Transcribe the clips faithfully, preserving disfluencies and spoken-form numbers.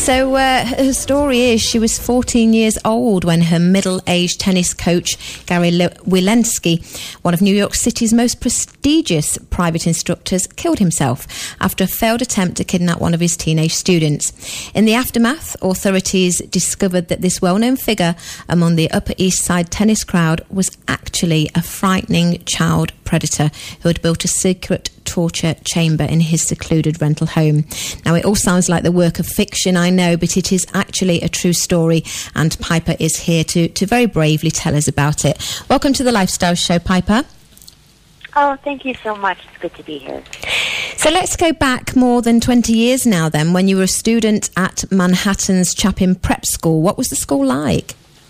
So uh, her story is she was fourteen years old when her middle-aged tennis coach, Gary Wilensky, one of New York City's most prestigious private instructors, killed himself after a failed attempt to kidnap one of his teenage students. In the aftermath, authorities discovered that this well-known figure among the Upper East Side tennis crowd was actually a frightening child predator who had built a secret torture chamber in his secluded rental home. Now, it all sounds like the work of fiction, I know, but it is actually a true story, and Piper is here to, to very bravely tell us about it. Welcome to the Lifestyle Show, Piper. Oh, thank you so much. It's good to be here. So let's go back more than twenty years now then, when you were a student at Manhattan's Chapin Prep School. What was the school like?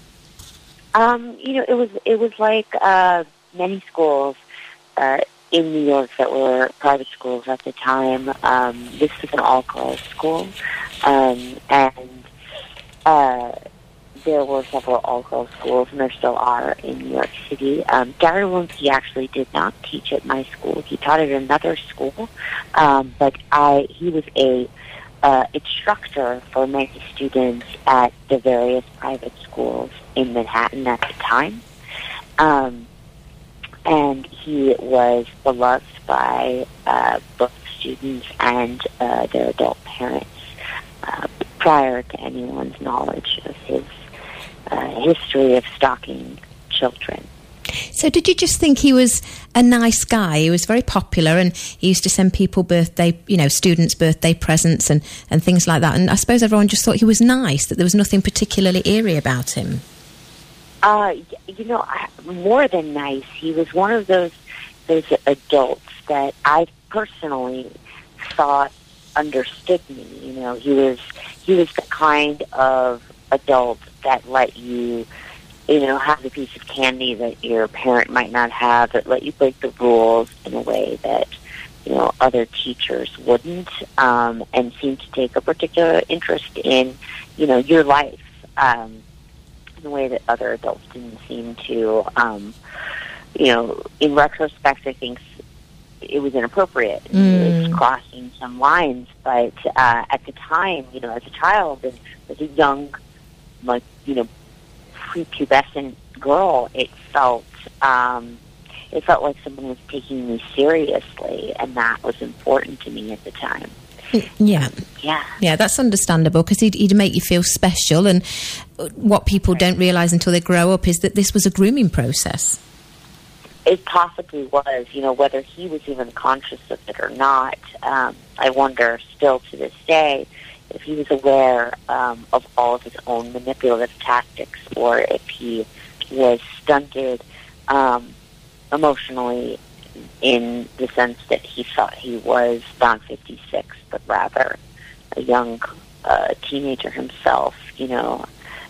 Um, you know, it was it was like uh, many schools uh, in New York that were private schools at the time. Um, this was an all-girls school, um, and uh, there were several all-girls schools, and there still are in New York City. Um, Gary Wilensky actually did not teach at my school. He taught at another school, um, but I he was a uh, instructor for many students at the various private schools in Manhattan at the time. Um, and he was beloved by uh, both students and uh, their adult parents uh, prior to anyone's knowledge of his uh, history of stalking children. So did you just think he was a nice guy? He was very popular, and he used to send people birthday, you know, students' birthday presents and, and things like that. And I suppose everyone just thought he was nice, that there was nothing particularly eerie about him. Uh, you know, more than nice. He was one of those those adults that I personally thought understood me. You know, he was he was the kind of adult that let you, you know, have a piece of candy that your parent might not have, that let you break the rules in a way that, you know, other teachers wouldn't, um, and seemed to take a particular interest in, you know, your life. Um, in a way that other adults didn't seem to. Um, you know, in retrospect, I think it was inappropriate. Mm. It was crossing some lines, but uh, at the time, you know, as a child and as a young, like, you know, prepubescent girl, it felt um, it felt like someone was taking me seriously, and that was important to me at the time. Yeah. Yeah. Yeah, that's understandable, because he'd, he'd make you feel special, and what people right. don't realise until they grow up is that this was a grooming process. It possibly was, you know, whether he was even conscious of it or not. Um, I wonder still to this day if he was aware um, of all of his own manipulative tactics, or if he was stunted um, emotionally, in the sense that he thought he was Don fifty-six, but rather a young uh, teenager himself. You know,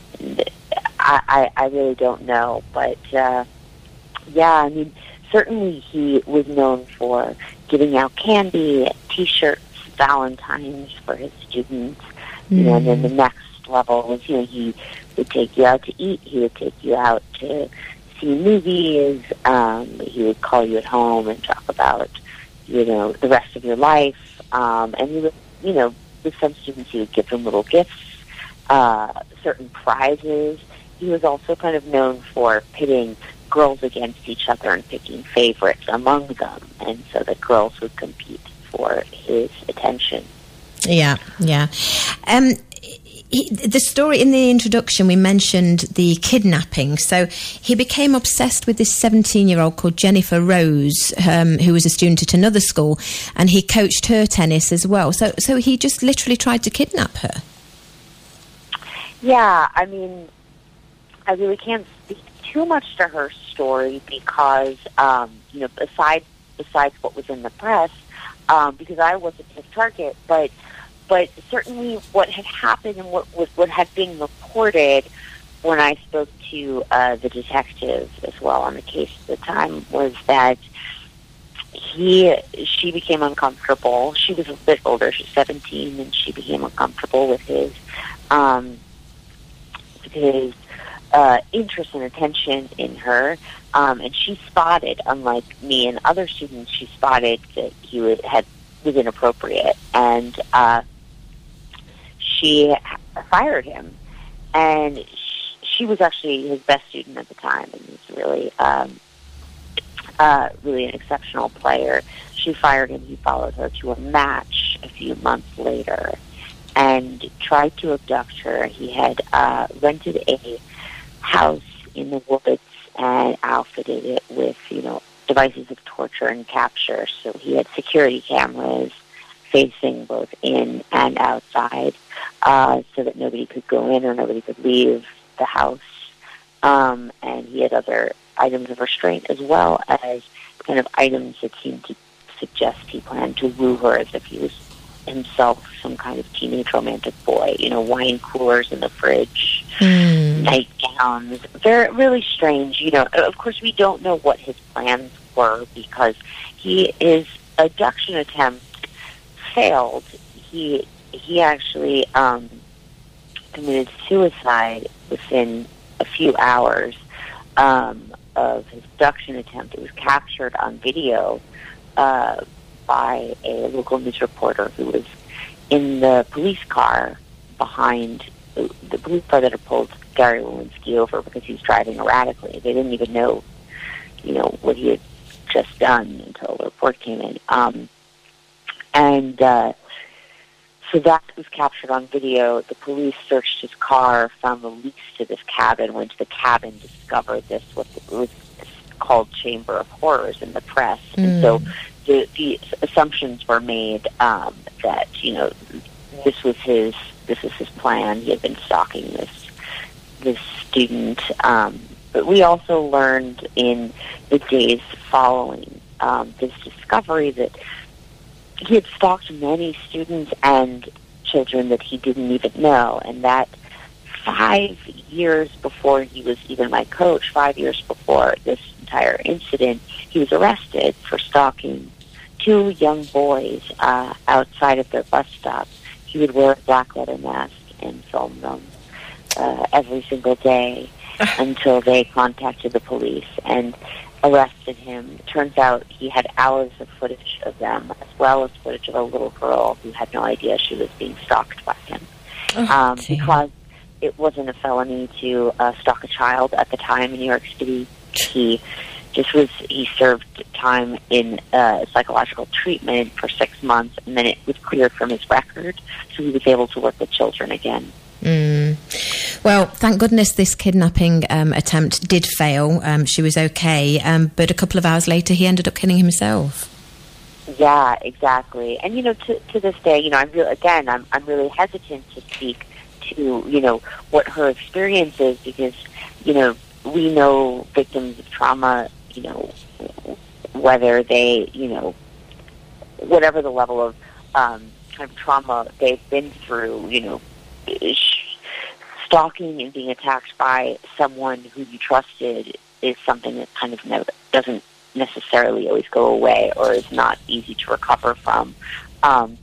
I, I, I really don't know, but uh, yeah, I mean, certainly he was known for giving out candy, T-shirts, Valentines for his students. Mm. You know, and then the next level was, you know, he would take you out to eat, he would take you out to see movies, um, he would call you at home and talk about, you know, the rest of your life, um, and he would, you know, with some students he would give them little gifts, uh, certain prizes. He was also kind of known for pitting girls against each other and picking favorites among them, and so that girls would compete for his attention. Yeah, yeah. Um, He, the story in the introduction, we mentioned the kidnapping. So he became obsessed with this seventeen-year-old called Jennifer Rose, um, who was a student at another school, and he coached her tennis as well. So, so he just literally tried to kidnap her. Yeah, I mean, I really can't speak too much to her story because, um, you know, besides besides what was in the press, um, because I wasn't his target, but. But certainly what had happened and what was what had been reported when I spoke to uh, the detective as well on the case at the time was that he she became uncomfortable. She was a bit older, she was seventeen, and she became uncomfortable with his um, with his uh, interest and attention in her. Um, and she spotted, unlike me and other students, she spotted that he would, had was inappropriate, and uh, she fired him. And she, she was actually his best student at the time, and he was really, um, uh, really an exceptional player. She fired him. He followed her to a match a few months later and tried to abduct her. He had uh, rented a house in the woods and outfitted it with, you know, devices of torture and capture. So he had security cameras facing both in and outside, uh, so that nobody could go in or nobody could leave the house. Um, and he had other items of restraint as well as kind of items that seemed to suggest he planned to woo her as if he was himself some kind of teenage romantic boy. You know, wine coolers in the fridge, mm. nightgowns. Very, really strange. You know, of course, we don't know what his plans were because he his abduction attempt failed. He he actually um, committed suicide within a few hours um, of his abduction attempt. It was captured on video uh, by a local news reporter who was in the police car behind the police car that had pulled Gary Wilensky over because he was driving erratically. They didn't even know, you know, what he had just done until the report came in. Um, and uh, so that was captured on video. The police searched his car, found the leaks to this cabin, went to the cabin, discovered this, what was called Chamber of Horrors in the press. Mm. And so the, the assumptions were made um, that, you know, this was his this was his plan. He had been stalking this this student. Um, but we also learned in the days following um, this discovery that he had stalked many students and children that he didn't even know, and that five years before he was even my coach, five years before this entire incident, he was arrested for stalking two young boys uh, outside of their bus stop. He would wear a black leather mask and film them uh, every single day until they contacted the police and arrested him. It turns out he had hours of footage of them, as well as footage of a little girl who had no idea she was being stalked by him. Oh, um, because it wasn't a felony to uh, stalk a child at the time in New York City. He just was, he served time in uh, psychological treatment for six months, and then it was cleared from his record, so he was able to work with children again. Mm. Well, thank goodness this kidnapping um, attempt did fail. Um, she was okay, um, but a couple of hours later he ended up killing himself. Yeah, exactly. And, you know, to, to this day, you know, I'm real, again, I'm, I'm really hesitant to speak to, you know, what her experience is because, you know, we know victims of trauma, you know, whether they, you know, whatever the level of um, kind of trauma they've been through, you know, stalking and being attacked by someone who you trusted is something that kind of never, doesn't necessarily always go away or is not easy to recover from. Um,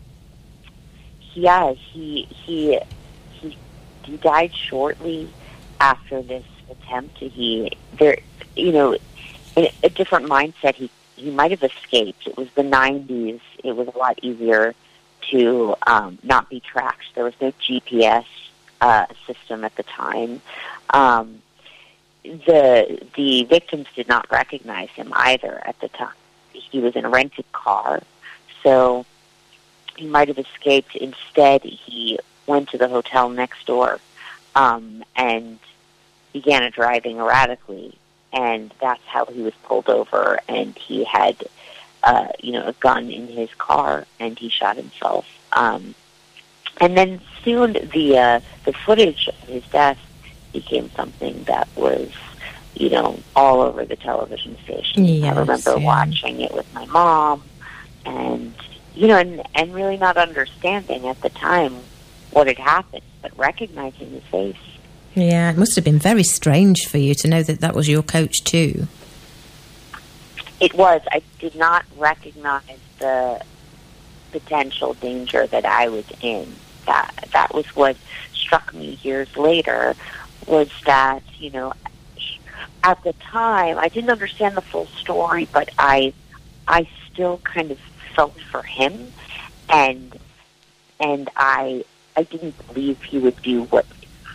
yeah, he he he he died shortly after this attempt. He there, you know, in a different mindset. He he might have escaped. It was the nineties. It was a lot easier to um, not be tracked. There was no G P S uh, system at the time. Um, the the victims did not recognize him either at the time. He was in a rented car, so he might have escaped. Instead, he went to the hotel next door um, and began driving erratically, and that's how he was pulled over. And he had, uh, you know, a gun in his car, and he shot himself. Um, and then soon, the uh, the footage of his death became something that was, you know, all over the television station. Yes, I remember yeah. watching it with my mom, and you know, and and really not understanding at the time what had happened, but recognizing his face. Yeah, it must have been very strange for you to know that that was your coach too. It was. I did not recognize the potential danger that I was in. That that was what struck me years later, was that, you know, at the time I didn't understand the full story, but I I still kind of felt for him, and and I I didn't believe he would do what,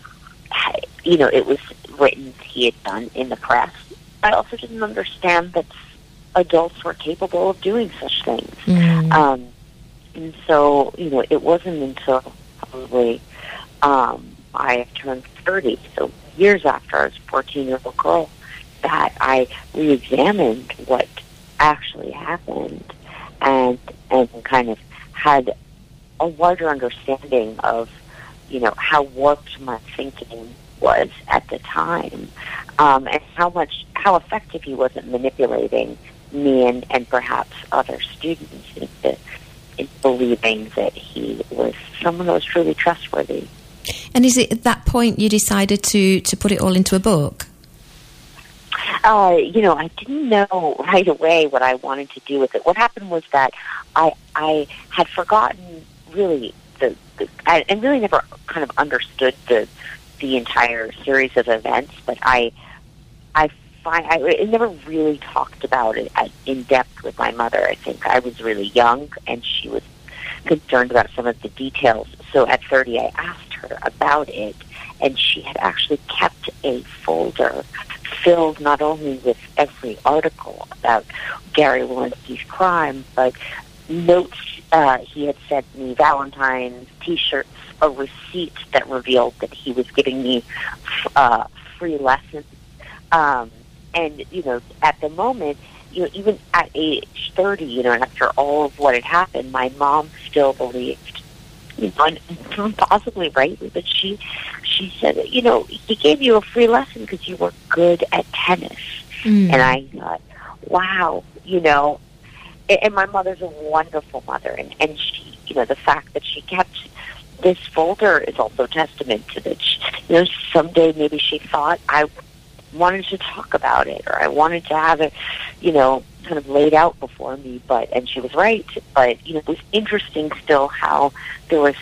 you know, it was written he had done in the press. I also didn't understand that adults were capable of doing such things. Mm. Um, and so, you know, it wasn't until probably um, I turned thirty, so years after I was a fourteen-year-old girl, that I re-examined what actually happened and and kind of had a larger understanding of, you know, how warped my thinking was at the time, um, and how much, how effective he was at manipulating me and, and perhaps other students into, into believing that he was someone that was truly trustworthy. And is it at that point you decided to, to put it all into a book? Uh, you know, I didn't know right away what I wanted to do with it. What happened was that I I had forgotten really the, the I, and really never kind of understood the the entire series of events. But I I find I, I never really talked about it at, in depth with my mother. I think I was really young, and she was concerned about some of the details. So at thirty, I asked her about it, and she had actually kept a folder filled not only with every article about Gary Wilensky's crime, but notes uh, he had sent me, Valentine's, T-shirts, a receipt that revealed that he was giving me uh, free lessons. Um, and, you know, at the moment, you know, even at age thirty, you know, and after all of what had happened, my mom still believed, you know, and possibly rightly, but she she said, you know, he gave you a free lesson because you were good at tennis. Mm. And I thought, wow, you know, and, and my mother's a wonderful mother, and, and she, you know, the fact that she kept this folder is also testament to that. She, you know, someday maybe she thought I wanted to talk about it, or I wanted to have it, you know, kind of laid out before me, but, and she was right, but, you know, it was interesting still how there was,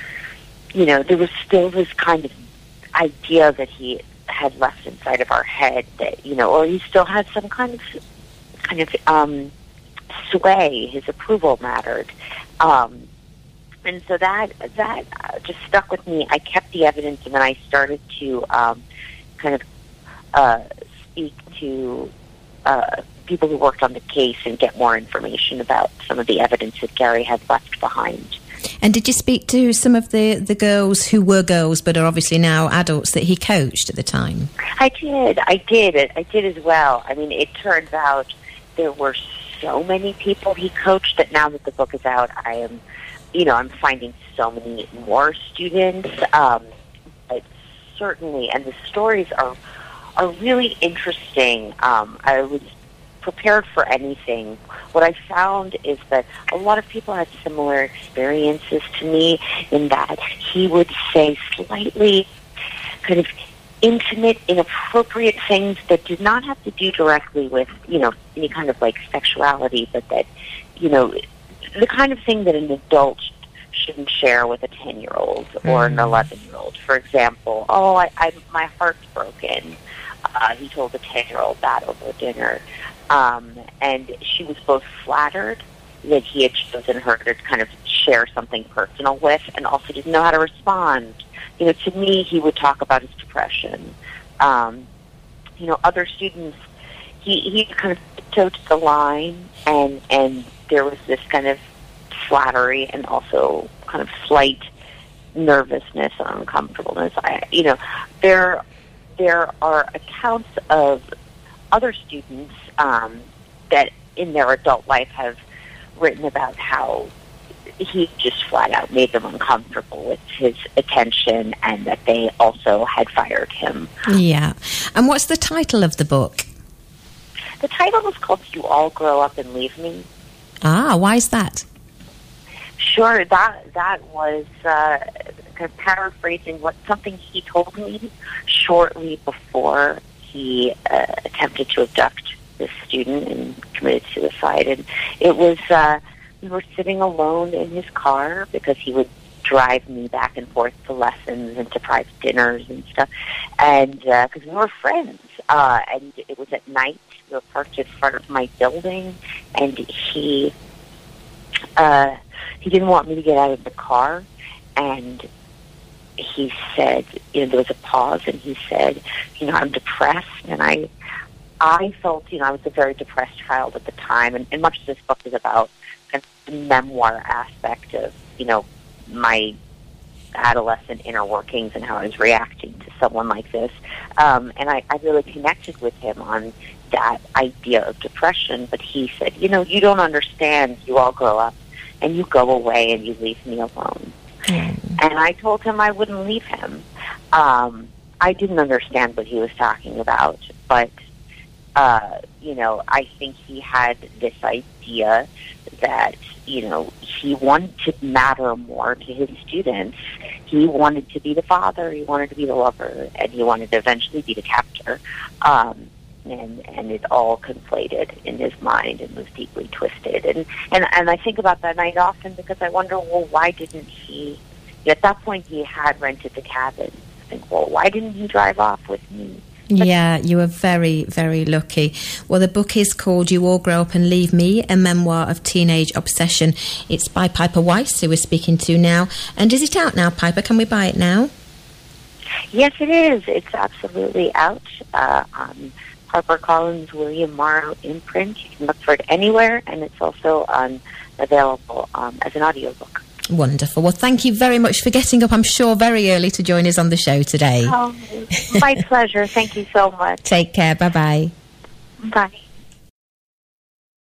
you know, there was still this kind of idea that he had left inside of our head that, you know, or he still had some kind of, kind of, um, sway, his approval mattered. Um, and so that, that just stuck with me. I kept the evidence, and then I started to, um, kind of, uh, speak to, uh, people who worked on the case and get more information about some of the evidence that Gary had left behind. And did you speak to some of the, the girls who were girls but are obviously now adults that he coached at the time? I did. I did. I did as well. I mean, it turns out there were so many people he coached that now that the book is out, I am, you know, I'm finding so many more students. Um, but certainly, and the stories are are really interesting. Um, I was prepared for anything. What I found is that a lot of people had similar experiences to me in that he would say slightly kind of intimate, inappropriate things that did not have to do directly with, you know, any kind of like sexuality, but that, you know, the kind of thing that an adult shouldn't share with a ten-year-old or an eleven-year-old. For example, oh, I, I my heart's broken. Uh, he told a ten-year-old that over dinner. Um, and she was both flattered that he had chosen her to kind of share something personal with, and also didn't know how to respond. You know, to me, he would talk about his depression. Um, you know, other students, he, he kind of toed the line, and, and there was this kind of flattery and also kind of slight nervousness and uncomfortableness. I, you know, there there are accounts of other students um, that in their adult life have written about how he just flat out made them uncomfortable with his attention, and that they also had fired him. Yeah. And what's the title of the book? The title was called You All Grow Up and Leave Me. Ah, why is that? Sure, that that was uh, kind of paraphrasing what something he told me shortly before he uh, attempted to abduct this student and committed suicide. And it was, uh, we were sitting alone in his car because he would drive me back and forth to lessons and to private dinners and stuff. And because uh, we were friends, uh, and it was at night. We were parked in front of my building, and he uh, he didn't want me to get out of the car, and he said, you know, there was a pause, and he said, you know, I'm depressed, and I, I felt, you know, I was a very depressed child at the time, and, and much of this book is about kind of the memoir aspect of, you know, my adolescent inner workings and how I was reacting to someone like this. Um, and I, I really connected with him on that idea of depression. But he said, you know, you don't understand. You all grow up and you go away and you leave me alone. Mm. And I told him I wouldn't leave him. Um, I didn't understand what he was talking about, but, uh, you know, I think he had this idea that, you know, he wanted to matter more to his students. He wanted to be the father, he wanted to be the lover, and he wanted to eventually be the captor. Um, and and it all conflated in his mind and was deeply twisted. And, and, and I think about that night often because I wonder, well, why didn't he, at that point he had rented the cabin. I think, well, why didn't he drive off with me? Yeah, you were very, very lucky. Well, the book is called You All Grow Up and Leave Me, a memoir of teenage obsession. It's by Piper Weiss, who we're speaking to now. And is it out now, Piper? Can we buy it now? Yes, it is. It's absolutely out uh, on HarperCollins William Morrow imprint. You can look for it anywhere, and it's also um, available um, as an audiobook. Wonderful. Well, thank you very much for getting up, I'm sure, very early to join us on the show today. Oh, my pleasure. Thank you so much. Take care. Bye-bye. Bye.